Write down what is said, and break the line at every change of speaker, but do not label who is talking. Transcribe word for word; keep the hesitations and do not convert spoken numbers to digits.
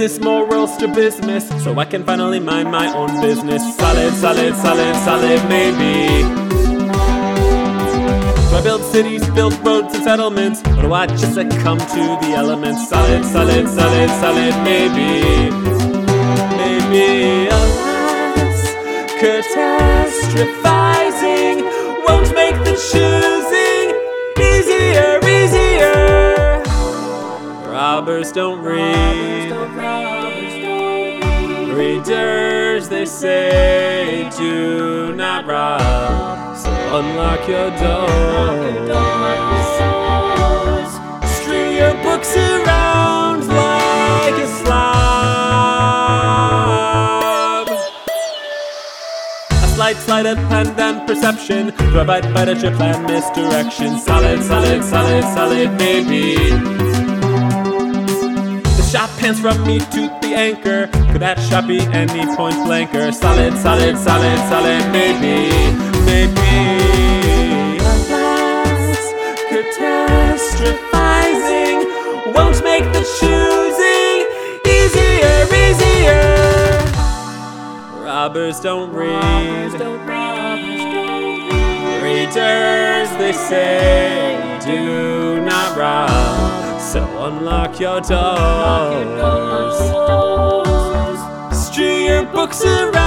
business morals to business, so I can finally mind my own business. Solid, solid, solid, solid, maybe. Do I build cities, build roads and settlements, or do I just succumb to the elements? Solid, solid, solid, solid, maybe. Maybe. Alas, catastrophizing won't make the choosing easier, easier. Robbers don't read. Readers, they say, do not rob. So unlock your doors. Strew your books around like a slob. A slight sleight of hand and perception, provide better your plan misdirection. Solid, solid, solid, solid, maybe. Shop hands from me to the anchor. Could that shot be any point blanker? Solid, solid, solid, solid, maybe, maybe. Alas, catastrophizing won't make the choosing easier, easier. Robbers don't read. Readers, they say, do not rob. So unlock your doors. Strew your books around